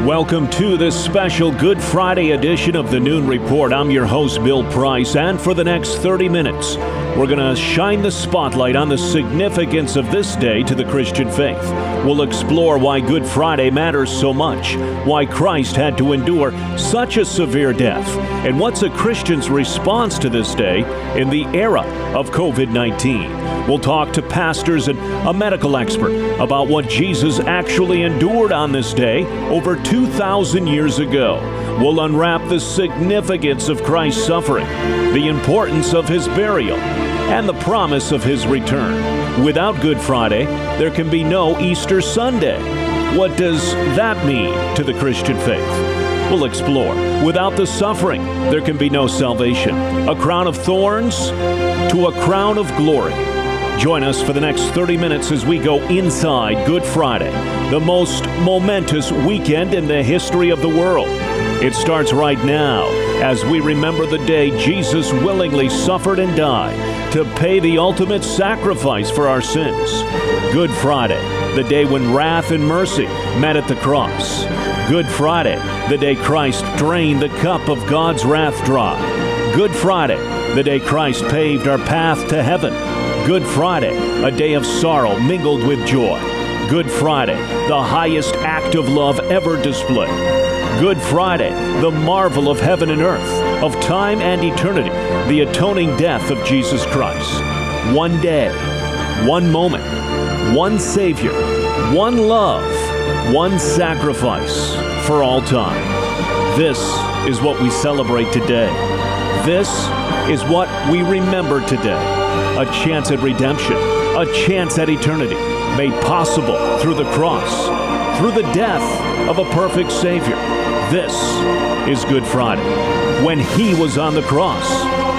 Welcome to this special Good Friday edition of the Noon Report. I'm your host, Bill Price, and for the next 30 minutes, we're going to shine the spotlight on the significance of this day to the Christian faith. We'll explore why Good Friday matters so much, why Christ had to endure such a severe death, and what's a Christian's response to this day in the era of COVID-19. We'll talk to pastors and a medical expert about what Jesus actually endured on this day over 2,000 years ago. We'll unwrap the significance of Christ's suffering, the importance of his burial, and the promise of his return. Without Good Friday, there can be no Easter Sunday. What does that mean to the Christian faith? We'll explore. Without the suffering, there can be no salvation. A crown of thorns to a crown of glory. Join us for the next 30 minutes as we go inside Good Friday, the most momentous weekend in the history of the world. It starts right now as we remember the day Jesus willingly suffered and died to pay the ultimate sacrifice for our sins. Good Friday, the day when wrath and mercy met at the cross. Good Friday, the day Christ drained the cup of God's wrath dry. Good Friday, the day Christ paved our path to heaven. Good Friday, a day of sorrow mingled with joy. Good Friday, the highest act of love ever displayed. Good Friday, the marvel of heaven and earth, of time and eternity, the atoning death of Jesus Christ. One day, one moment, one Savior, one love, one sacrifice for all time. This is what we celebrate today. This is what we remember today. A chance at redemption, a chance at eternity, made possible through the cross, through the death of a perfect Savior. This is Good Friday. When he was on the cross,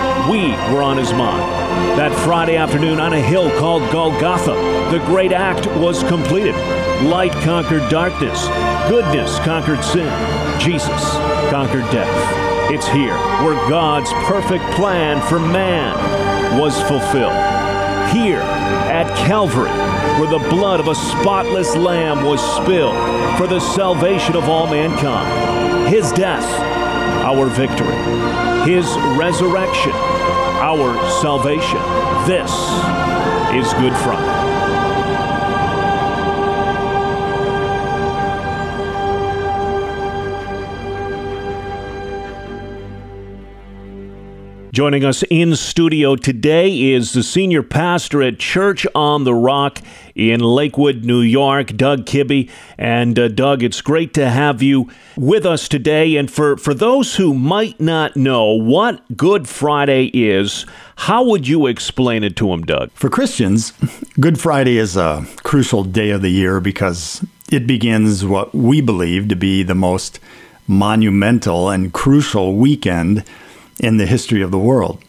we were on his mind. That Friday afternoon on a hill called Golgotha, the great act was completed. Light conquered darkness. Goodness conquered sin. Jesus conquered death. It's here where God's perfect plan for man was fulfilled. Here at Calvary, where the blood of a spotless lamb was spilled for the salvation of all mankind. His death, our victory. His resurrection, our salvation. This is Good Friday. Joining us in studio today is the senior pastor at Church on the Rock in Lakewood, New York, Doug Kibbe. And Doug, it's great to have you with us today. And for those who might not know what Good Friday is, how would you explain it to them, Doug? For Christians, Good Friday is a crucial day of the year because it begins what we believe to be the most monumental and crucial weekend in the history of the world.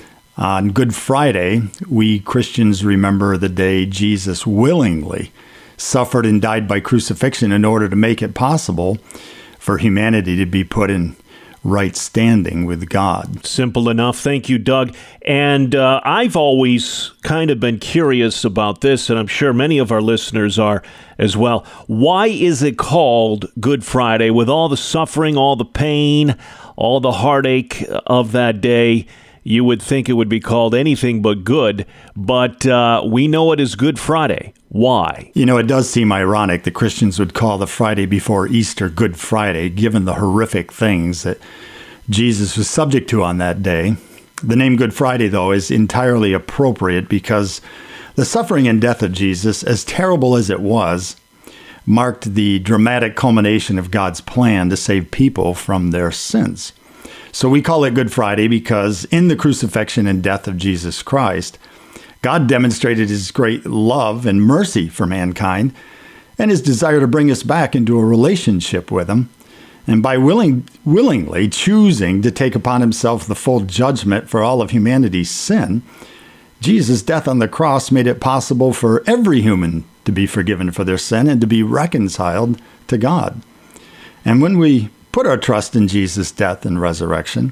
On Good Friday, we Christians remember the day Jesus willingly suffered and died by crucifixion in order to make it possible for humanity to be put in right standing with God. Simple enough. Thank you, Doug. And I've always kind of been curious about this, and I'm sure many of our listeners are as well. Why is it called Good Friday with all the suffering, all the pain, all the heartache of that day? You would think it would be called anything but good, but we know it is Good Friday. Why? You know, it does seem ironic that Christians would call the Friday before Easter Good Friday, given the horrific things that Jesus was subject to on that day. The name Good Friday, though, is entirely appropriate because the suffering and death of Jesus, as terrible as it was, marked the dramatic culmination of God's plan to save people from their sins. So we call it Good Friday because in the crucifixion and death of Jesus Christ, God demonstrated his great love and mercy for mankind and his desire to bring us back into a relationship with him. And by willingly choosing to take upon himself the full judgment for all of humanity's sin, Jesus' death on the cross made it possible for every human to be forgiven for their sin and to be reconciled to God. And when we put our trust in Jesus' death and resurrection,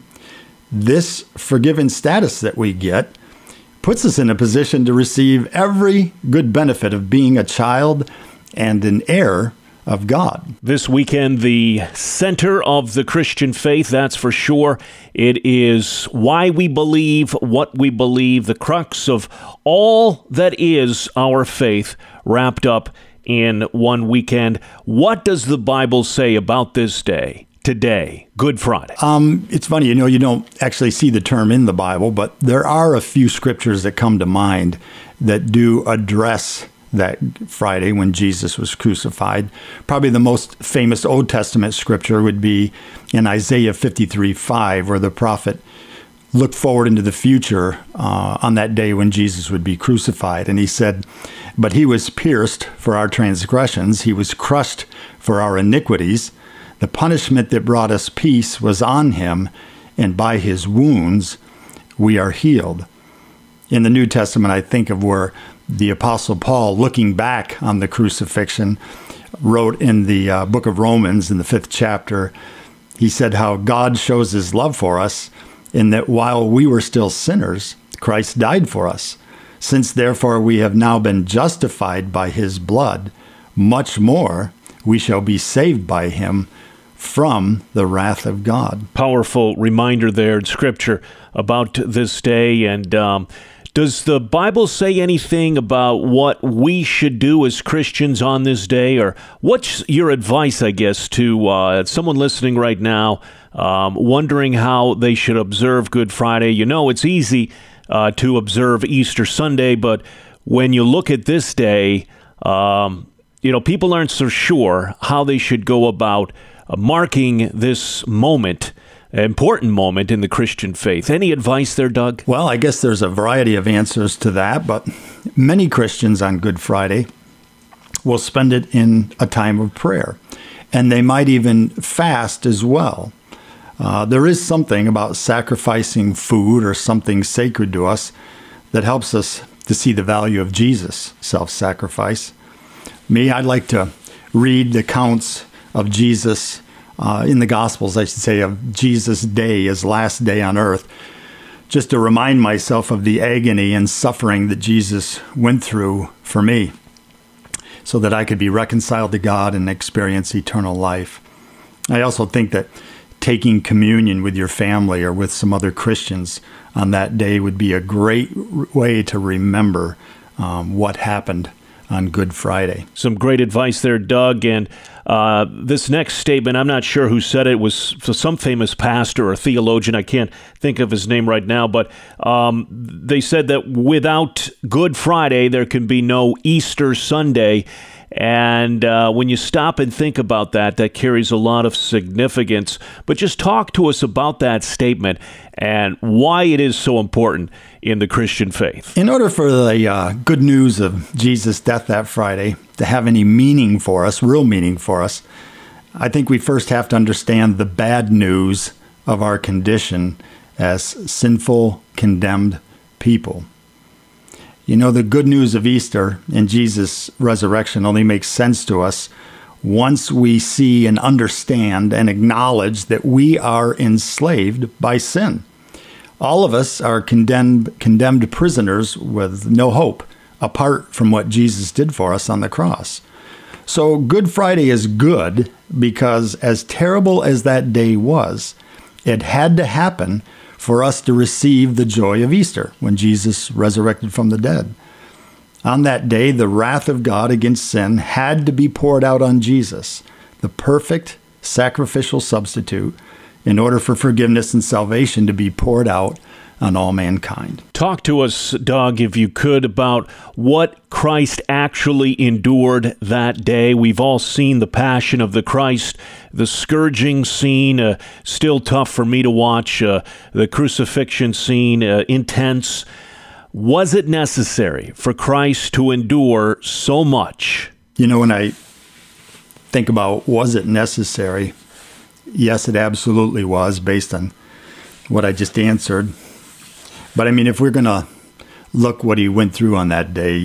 this forgiven status that we get puts us in a position to receive every good benefit of being a child and an heir of God. This weekend, the center of the Christian faith, that's for sure. It is why we believe what we believe, the crux of all that is our faith wrapped up in one weekend. What does the Bible say about this day, today, Good Friday? It's funny, you don't actually see the term in the Bible, but there are a few scriptures that come to mind that do address that Friday when Jesus was crucified. Probably the most famous Old Testament scripture would be in Isaiah 53:5, where the prophet looked forward into the future on that day when Jesus would be crucified. And he said, "But he was pierced for our transgressions, he was crushed for our iniquities. The punishment that brought us peace was on him, and by his wounds we are healed." In the New Testament, I think of where the Apostle Paul, looking back on the crucifixion, wrote in the book of Romans in the 5th chapter, he said how God shows his love for us in that while we were still sinners, Christ died for us. Since therefore we have now been justified by his blood, much more we shall be saved by him from the wrath of God. Powerful reminder there in Scripture about this day. And does the Bible say anything about what we should do as Christians on this day? Or what's your advice, I guess, to someone listening right now wondering how they should observe Good Friday? It's easy to observe Easter Sunday, but when you look at this day, people aren't so sure how they should go about marking this moment, important moment in the Christian faith. Any advice there, Doug? Well, I guess there's a variety of answers to that, but many Christians on Good Friday will spend it in a time of prayer, and they might even fast as well. There is something about sacrificing food or something sacred to us that helps us to see the value of Jesus' self-sacrifice. I'd like to read the accounts of Jesus in the Gospels, I should say, of Jesus' day, his last day on earth, just to remind myself of the agony and suffering that Jesus went through for me so that I could be reconciled to God and experience eternal life. I also think that taking communion with your family or with some other Christians on that day would be a great way to remember what happened on Good Friday. Some great advice there, Doug. And this next statement, I'm not sure who said it. It was some famous pastor or theologian. I can't think of his name right now, but they said that without Good Friday, there can be no Easter Sunday. And when you stop and think about that, that carries a lot of significance. But just talk to us about that statement and why it is so important in the Christian faith. In order for the good news of Jesus' death that Friday to have any meaning for us, real meaning for us, I think we first have to understand the bad news of our condition as sinful, condemned people. The good news of Easter and Jesus' resurrection only makes sense to us once we see and understand and acknowledge that we are enslaved by sin. All of us are condemned prisoners with no hope apart from what Jesus did for us on the cross. So Good Friday is good because as terrible as that day was, it had to happen for us to receive the joy of Easter when Jesus resurrected from the dead. On that day, the wrath of God against sin had to be poured out on Jesus, the perfect sacrificial substitute, in order for forgiveness and salvation to be poured out on all mankind. Talk to us, Doug, if you could, about what Christ actually endured that day. We've all seen the Passion of the Christ, the scourging scene, still tough for me to watch, the crucifixion scene, intense. Was it necessary for Christ to endure so much? When I think about was it necessary, yes, it absolutely was, based on what I just answered. But if we're going to look what he went through on that day,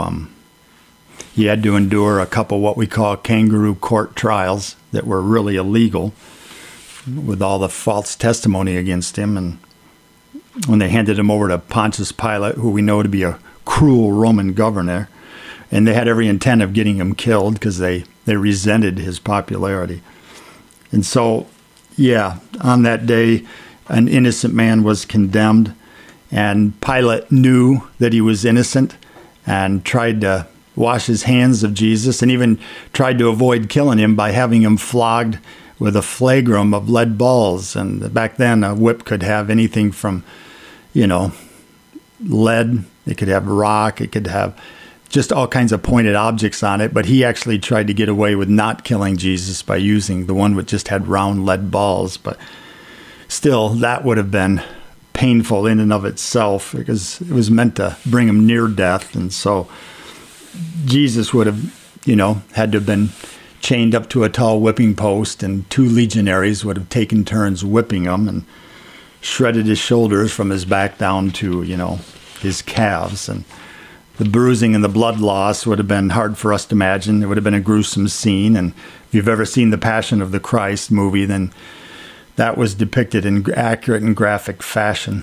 he had to endure a couple what we call kangaroo court trials that were really illegal with all the false testimony against him. And when they handed him over to Pontius Pilate, who we know to be a cruel Roman governor, and they had every intent of getting him killed because they They resented his popularity. And so, on that day, an innocent man was condemned, and Pilate knew that he was innocent and tried to wash his hands of Jesus, and even tried to avoid killing him by having him flogged with a flagrum of lead balls. And back then, a whip could have anything from, lead, it could have rock, it could have just all kinds of pointed objects on it. But he actually tried to get away with not killing Jesus by using the one that just had round lead balls. But still, that would have been painful in and of itself, because it was meant to bring him near death. And so Jesus would have, had to have been chained up to a tall whipping post, and 2 legionaries would have taken turns whipping him and shredded his shoulders from his back down to, his calves. And the bruising and the blood loss would have been hard for us to imagine. It would have been a gruesome scene. And if you've ever seen the Passion of the Christ movie, then that was depicted in accurate and graphic fashion.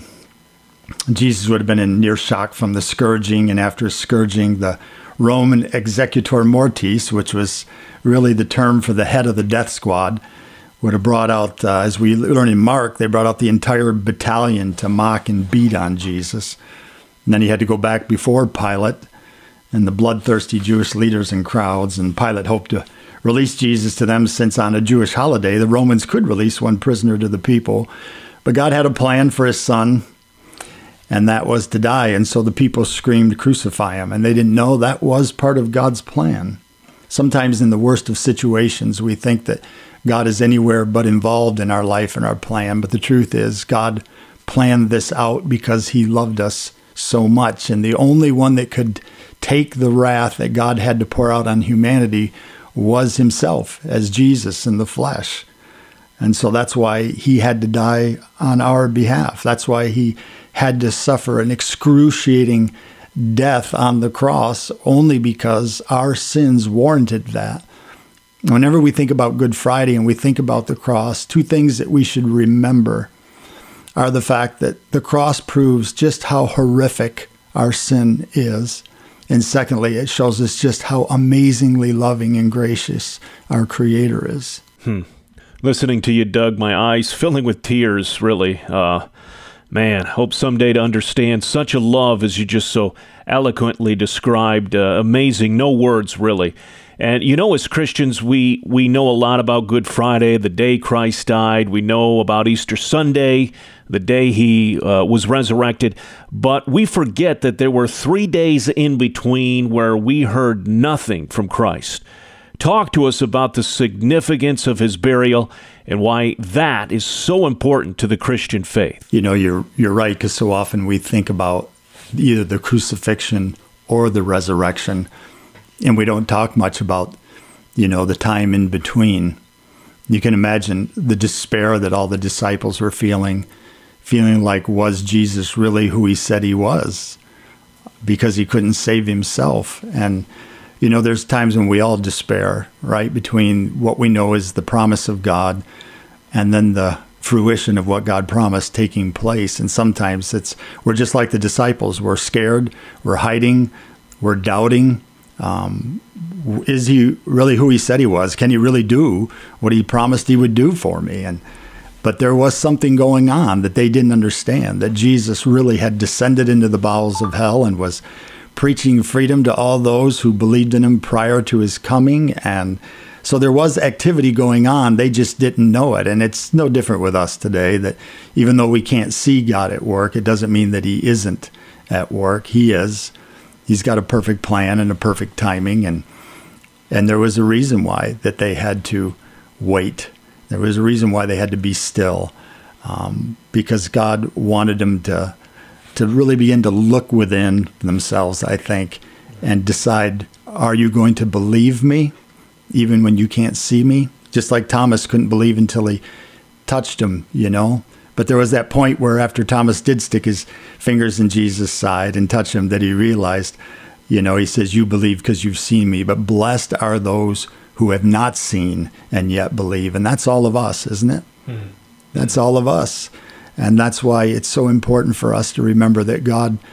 Jesus would have been in near shock from the scourging, and after scourging, the Roman executor mortis, which was really the term for the head of the death squad, would have brought out, as we learn in Mark, they brought out the entire battalion to mock and beat on Jesus. And then he had to go back before Pilate and the bloodthirsty Jewish leaders and crowds, and Pilate hoped to release Jesus to them, since on a Jewish holiday, the Romans could release one prisoner to the people. But God had a plan for his son, and that was to die. And so the people screamed, "Crucify him." And they didn't know that was part of God's plan. Sometimes in the worst of situations, we think that God is anywhere but involved in our life and our plan. But the truth is, God planned this out because he loved us so much. And the only one that could take the wrath that God had to pour out on humanity was himself, as Jesus in the flesh. And so that's why he had to die on our behalf. That's why he had to suffer an excruciating death on the cross, only because our sins warranted that. Whenever we think about Good Friday and we think about the cross, 2 things that we should remember are the fact that the cross proves just how horrific our sin is. And secondly, it shows us just how amazingly loving and gracious our Creator is. Listening to you, Doug, my eyes filling with tears, really. Man, hope someday to understand such a love as you just so eloquently described. Amazing, no words, really. And as Christians, we know a lot about Good Friday, the day Christ died. We know about Easter Sunday, the day he was resurrected. But we forget that there were 3 days in between where we heard nothing from Christ. Talk to us about the significance of his burial and why that is so important to the Christian faith. You're right, because so often we think about either the crucifixion or the resurrection, and we don't talk much about, the time in between. You can imagine the despair that all the disciples were feeling like, was Jesus really who he said he was? Because he couldn't save himself. And there's times when we all despair, right, between what we know is the promise of God and then the fruition of what God promised taking place. And sometimes we're just like the disciples. We're scared, we're hiding, we're doubting. Is he really who he said he was? Can he really do what he promised he would do for me? But there was something going on that they didn't understand, that Jesus really had descended into the bowels of hell and was preaching freedom to all those who believed in him prior to his coming. And so there was activity going on. They just didn't know it. And it's no different with us today, that even though we can't see God at work, it doesn't mean that he isn't at work. He is. He's got a perfect plan and a perfect timing. And there was a reason why that they had to wait. There was a reason why they had to be still, because God wanted them to really begin to look within themselves, I think, and decide, are you going to believe me even when you can't see me? Just like Thomas couldn't believe until he touched him, But there was that point where after Thomas did stick his fingers in Jesus' side and touch him, that he realized, he says, you believe because you've seen me, but blessed are those who have not seen and yet believe. And that's all of us, isn't it? Mm-hmm. That's all of us. And that's why it's so important for us to remember that God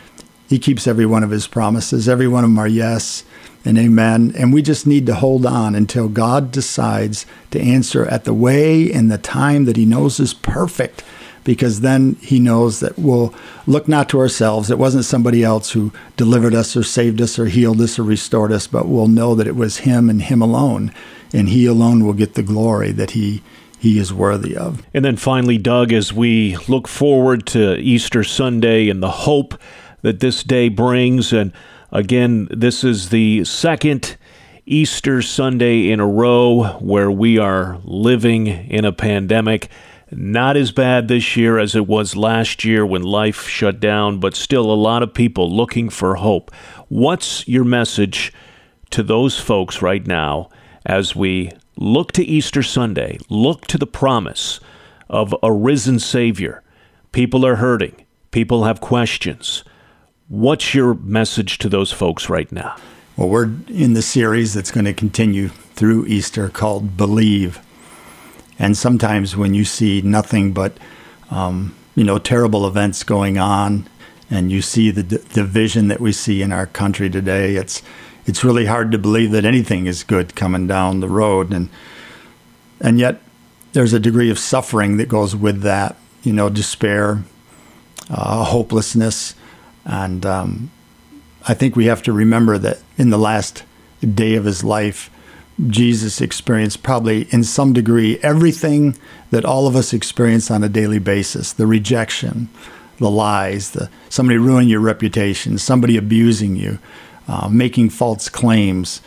He keeps every one of his promises. Every one of them are yes and amen. And we just need to hold on until God decides to answer at the way and the time that he knows is perfect, because then he knows that we'll look not to ourselves. It wasn't somebody else who delivered us or saved us or healed us or restored us, but we'll know that it was him and him alone, and he alone will get the glory that he is worthy of. And then finally, Doug, as we look forward to Easter Sunday and the hope that this day brings, and again, this is the second Easter Sunday in a row where we are living in a pandemic. Not as bad this year as it was last year when life shut down, but still a lot of people looking for hope. What's your message to those folks right now as we look to Easter Sunday, look to the promise of a risen Savior? People are hurting. People have questions. What's your message to those folks right now? Well, we're in the series that's going to continue through Easter called Believe. And sometimes when you see nothing but, terrible events going on, and you see the division that we see in our country today, it's really hard to believe that anything is good coming down the road. And yet there's a degree of suffering that goes with that, despair, hopelessness. And I think we have to remember that in the last day of his life, Jesus experienced probably in some degree everything that all of us experience on a daily basis: the rejection, the lies, somebody ruining your reputation, somebody abusing you, making false claims,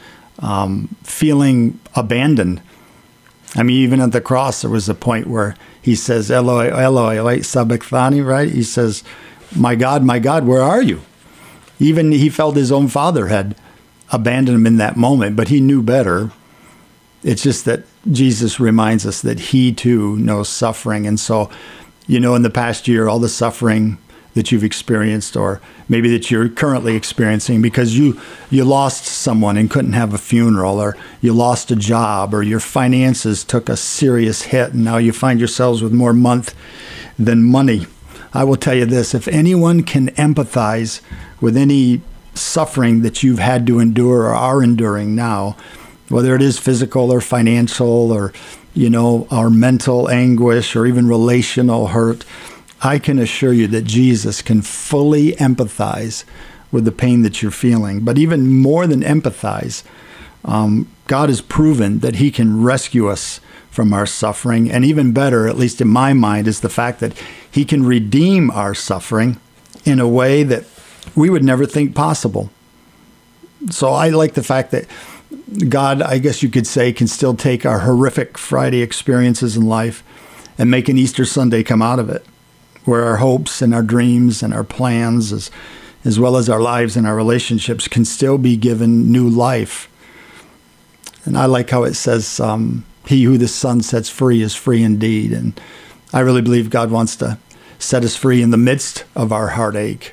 feeling abandoned. I mean, even at the cross, there was a point where he says, Eloi, Eloi, sabachthani, right? He says, my God, where are you? Even he felt his own Father had abandoned him in that moment, but he knew better. It's just that Jesus reminds us that he too knows suffering. And so, in the past year, all the suffering that you've experienced, or maybe that you're currently experiencing because you lost someone and couldn't have a funeral, or you lost a job, or your finances took a serious hit and now you find yourselves with more month than money. I will tell you this: if anyone can empathize with any suffering that you've had to endure or are enduring now, whether it is physical or financial or, our mental anguish or even relational hurt, I can assure you that Jesus can fully empathize with the pain that you're feeling. But even more than empathize, God has proven that he can rescue us from our suffering. And even better, at least in my mind, is the fact that he can redeem our suffering in a way that we would never think possible. So I like the fact that God, I guess you could say, can still take our horrific Friday experiences in life and make an Easter Sunday come out of it, where our hopes and our dreams and our plans, as well as our lives and our relationships, can still be given new life. And I like how it says, he who the Son sets free is free indeed. And I really believe God wants to set us free in the midst of our heartache.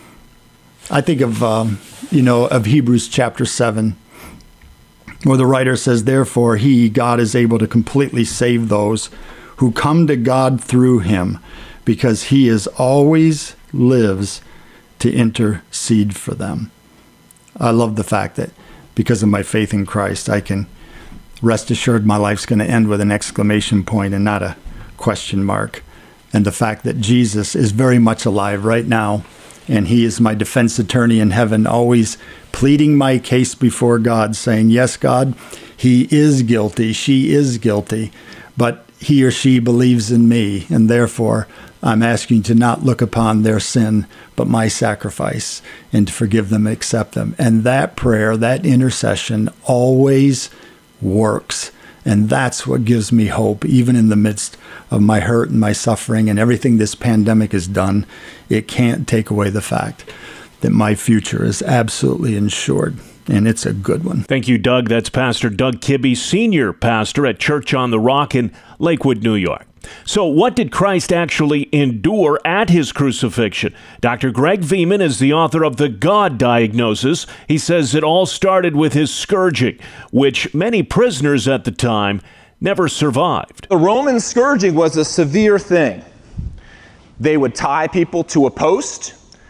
I think of Hebrews chapter 7, where the writer says, therefore God is able to completely save those who come to God through him, because he is always lives to intercede for them. I love the fact that because of my faith in Christ, I can rest assured my life's going to end with an exclamation point and not a question mark. And the fact that Jesus is very much alive right now, and he is my defense attorney in heaven, always pleading my case before God, saying, yes, God, he is guilty, she is guilty, but he or she believes in me, and therefore I'm asking to not look upon their sin, but my sacrifice, and to forgive them, accept them. And that prayer, that intercession always works. And that's what gives me hope, even in the midst of my hurt and my suffering and everything this pandemic has done. It can't take away the fact that my future is absolutely ensured, and it's a good one. Thank you, Doug. That's Pastor Doug Kibbe, Senior Pastor at Church on the Rock in Lakewood, New York. So what did Christ actually endure at his crucifixion? Dr. Greg Veman is the author of The God Diagnosis. He says it all started with his scourging, which many prisoners at the time never survived. The Roman scourging was a severe thing. They would tie people to a post,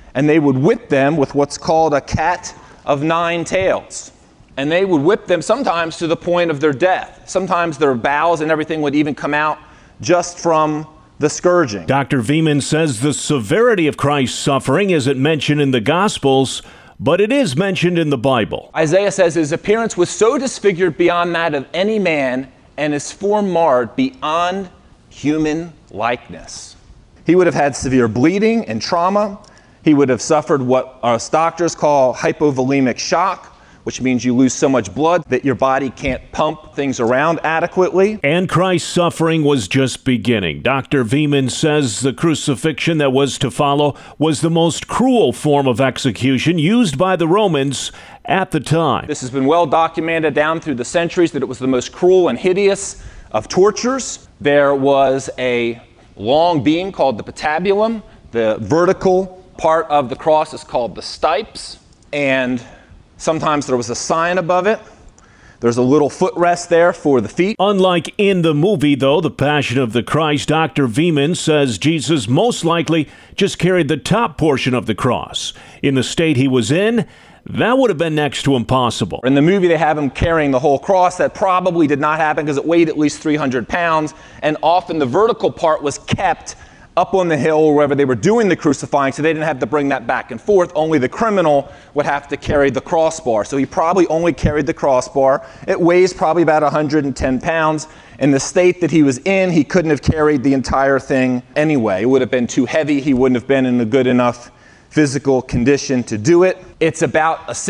and they would whip them with what's called a cat of nine tails. And they would whip them sometimes to the point of their death. Sometimes their bowels and everything would even come out just from the scourging. Dr. Veman says the severity of Christ's suffering isn't mentioned in the Gospels, but it is mentioned in the Bible. Isaiah says his appearance was so disfigured beyond that of any man, and his form marred beyond human likeness. He would have had severe bleeding and trauma. He would have suffered what us doctors call hypovolemic shock, which means you lose so much blood that your body can't pump things around adequately. And Christ's suffering was just beginning. Dr. Veman says the crucifixion that was to follow was the most cruel form of execution used by the Romans at the time. This has been well documented down through the centuries that it was the most cruel and hideous of tortures. There was a long beam called the patibulum. The vertical part of the cross is called the stipes, and sometimes there was a sign above it. There's a little footrest there for the feet. Unlike in the movie, though, The Passion of the Christ, Dr. Veman says Jesus most likely just carried the top portion of the cross. In the state he was in, that would have been next to impossible. In the movie, they have him carrying the whole cross. That probably did not happen because it weighed at least 300 pounds, and often the vertical part was kept up on the hill or wherever they were doing the crucifying, so they didn't have to bring that back and forth. Only the criminal would have to carry the crossbar. So he probably only carried the crossbar. It weighs probably about 110 pounds. In the state that he was in, he couldn't have carried the entire thing anyway. It would have been too heavy. He wouldn't have been in a good enough physical condition to do it. It's about a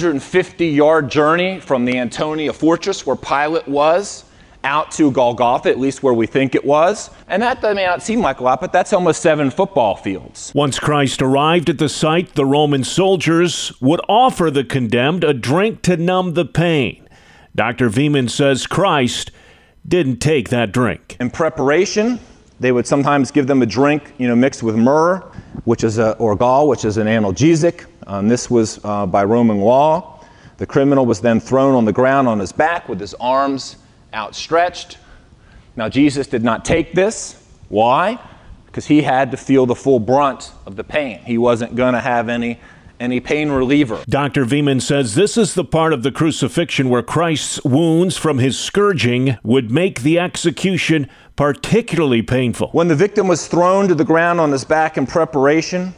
650-yard journey from the Antonia fortress where Pilate was out to Golgotha, at least where we think it was. And that may not seem like a lot, but that's almost 7 football fields. Once Christ arrived at the site, the Roman soldiers would offer the condemned a drink to numb the pain. Dr. Veman says Christ didn't take that drink. In preparation, they would sometimes give them a drink, mixed with myrrh, or gall, which is an analgesic. This was by Roman law. The criminal was then thrown on the ground on his back with his arms outstretched. Now, Jesus did not take this. Why? Because he had to feel the full brunt of the pain. He wasn't going to have any pain reliever. Dr. Veman says this is the part of the crucifixion where Christ's wounds from his scourging would make the execution particularly painful. When the victim was thrown to the ground on his back in preparation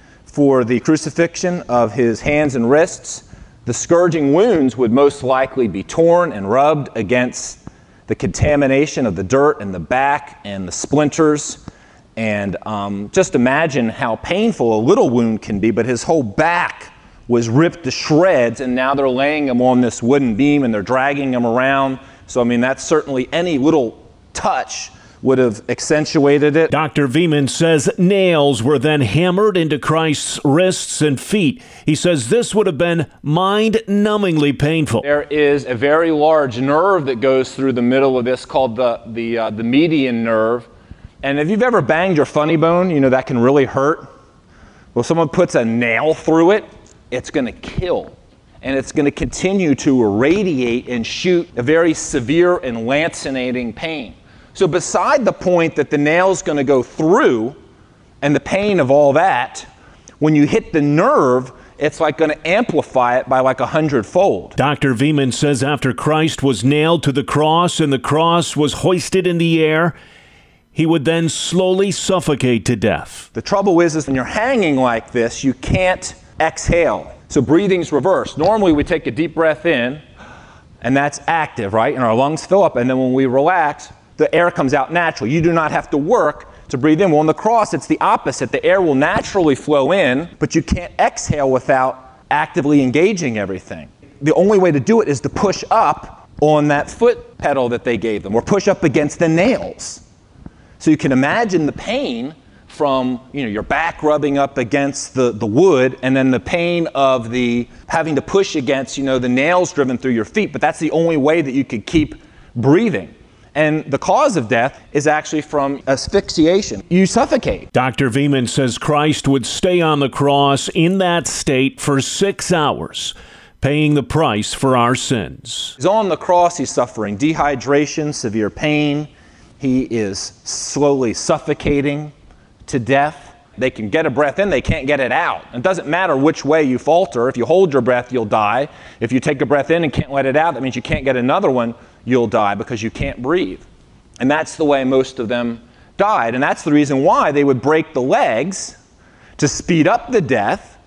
for the crucifixion of his hands and wrists, the scourging wounds would most likely be torn and rubbed against the contamination of the dirt and the back and the splinters. And just imagine how painful a little wound can be, but his whole back was ripped to shreds, and now they're laying him on this wooden beam and they're dragging him around. So, that's certainly any little touch would have accentuated it. Dr. Veman says nails were then hammered into Christ's wrists and feet. He says this would have been mind-numbingly painful. There is a very large nerve that goes through the middle of this called the median nerve. And if you've ever banged your funny bone, that can really hurt. Well, someone puts a nail through it, it's going to kill. And it's going to continue to irradiate and shoot a very severe and lancinating pain. So beside the point that the nail's going to go through and the pain of all that, when you hit the nerve, it's like going to amplify it by like 100-fold. Dr. Veman says after Christ was nailed to the cross and the cross was hoisted in the air, he would then slowly suffocate to death. The trouble is when you're hanging like this, you can't exhale. So breathing's reversed. Normally we take a deep breath in, and that's active, right? And our lungs fill up, and then when we relax, the air comes out naturally. You do not have to work to breathe in. Well, on the cross, it's the opposite. The air will naturally flow in, but you can't exhale without actively engaging everything. The only way to do it is to push up on that foot pedal that they gave them, or push up against the nails. So you can imagine the pain from your back rubbing up against the wood, and then the pain of the having to push against the nails driven through your feet. But that's the only way that you could keep breathing. And the cause of death is actually from asphyxiation. You suffocate. Dr. Veman says Christ would stay on the cross in that state for 6 hours, paying the price for our sins. He's on the cross, he's suffering dehydration, severe pain. He is slowly suffocating to death. They can get a breath in, they can't get it out. It doesn't matter which way you falter. If you hold your breath, you'll die. If you take a breath in and can't let it out, that means you can't get another one, you'll die because you can't breathe. And that's the way most of them died. And that's the reason why they would break the legs to speed up the death,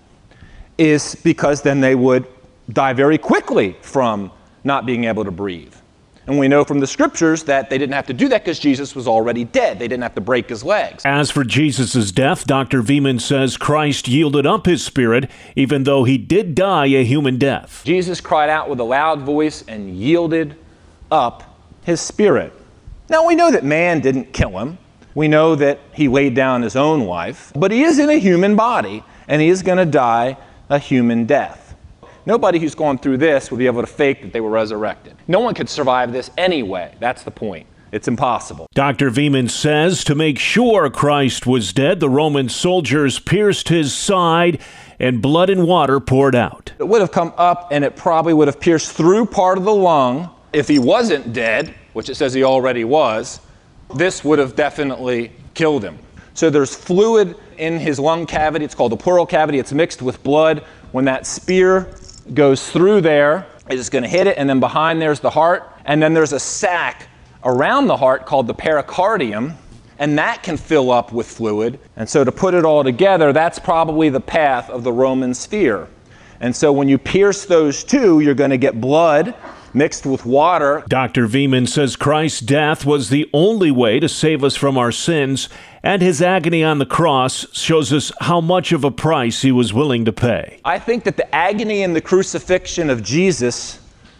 is because then they would die very quickly from not being able to breathe. And we know from the scriptures that they didn't have to do that because Jesus was already dead. They didn't have to break his legs. As for Jesus' death, Dr. Veman says Christ yielded up his spirit, even though he did die a human death. Jesus cried out with a loud voice and yielded up his spirit. Now we know that man didn't kill him. We know that he laid down his own life. But he is in a human body, and he is going to die a human death. Nobody who's gone through this will be able to fake that they were resurrected. No one could survive this anyway. That's the point. It's impossible. Dr. Veman says to make sure Christ was dead, the Roman soldiers pierced his side and blood and water poured out. It would have come up and it probably would have pierced through part of the lung. If he wasn't dead, which it says he already was, this would have definitely killed him. So there's fluid in his lung cavity. It's called the pleural cavity. It's mixed with blood. When that spear goes through there, it's going to hit it, and then behind there's the heart, and then there's a sac around the heart called the pericardium, and that can fill up with fluid. And so to put it all together, that's probably the path of the Roman sphere. And so when you pierce those two, you're going to get blood mixed with water. Dr. Veman says Christ's death was the only way to save us from our sins, and his agony on the cross shows us how much of a price he was willing to pay. I think that the agony and the crucifixion of Jesus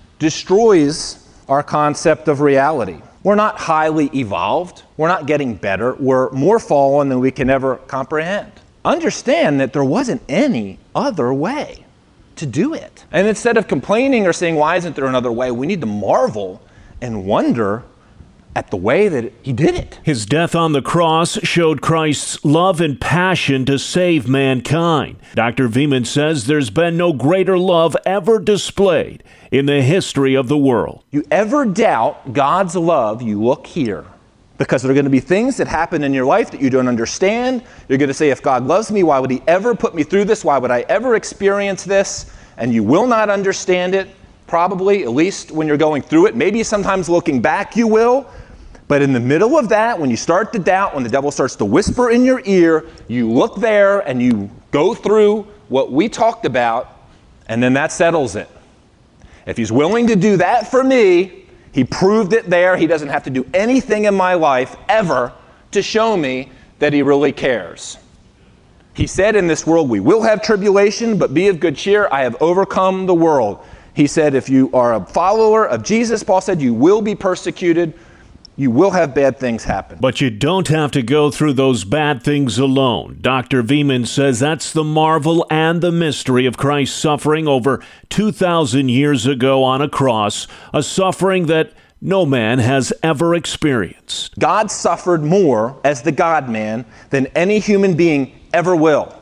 destroys our concept of reality. We're not highly evolved. We're not getting better. We're more fallen than we can ever comprehend. Understand that there wasn't any other way to do it. And instead of complaining or saying, why isn't there another way, we need to marvel and wonder at the way that he did it. His death on the cross showed Christ's love and passion to save mankind. Dr. Veman says there's been no greater love ever displayed in the history of the world. You ever doubt God's love, you look here. Because there are going to be things that happen in your life that you don't understand. You're going to say, if God loves me, why would he ever put me through this? Why would I ever experience this? And you will not understand it, probably, at least when you're going through it. Maybe sometimes looking back you will. But in the middle of that, when you start to doubt, when the devil starts to whisper in your ear, you look there and you go through what we talked about, and then that settles it. If he's willing to do that for me, he proved it there. He doesn't have to do anything in my life ever to show me that he really cares. He said in this world we will have tribulation, but be of good cheer. I have overcome the world. He said if you are a follower of Jesus, Paul said, you will be persecuted. You will have bad things happen. But you don't have to go through those bad things alone. Dr. Veman says that's the marvel and the mystery of Christ's suffering over 2,000 years ago on a cross, a suffering that no man has ever experienced. God suffered more as the God-man than any human being ever will.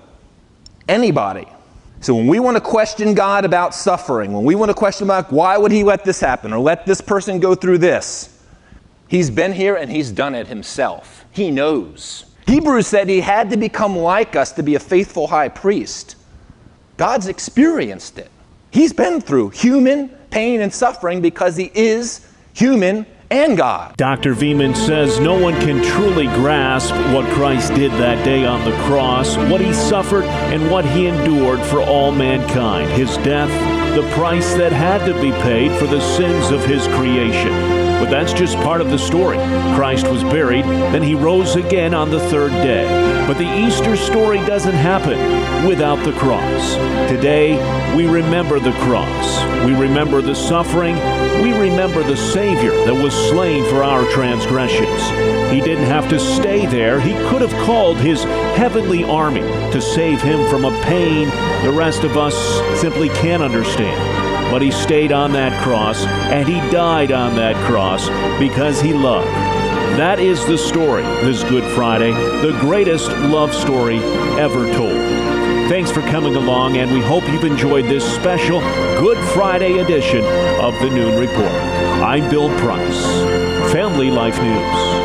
Anybody. So when we want to question God about suffering, when we want to question about why would he let this happen or let this person go through this, he's been here and he's done it himself. He knows. Hebrews said he had to become like us to be a faithful high priest. God's experienced it. He's been through human pain and suffering because he is human and God. Dr. Veman says no one can truly grasp what Christ did that day on the cross, what he suffered and what he endured for all mankind. His death, the price that had to be paid for the sins of his creation. But that's just part of the story. Christ was buried, then he rose again on the third day. But the Easter story doesn't happen without the cross. Today, we remember the cross. We remember the suffering. We remember the Savior that was slain for our transgressions. He didn't have to stay there. He could have called his heavenly army to save him from a pain the rest of us simply can't understand. But he stayed on that cross, and he died on that cross because he loved. That is the story this Good Friday, the greatest love story ever told. Thanks for coming along, and we hope you've enjoyed this special Good Friday edition of the Noon Report. I'm Bill Price, Family Life News.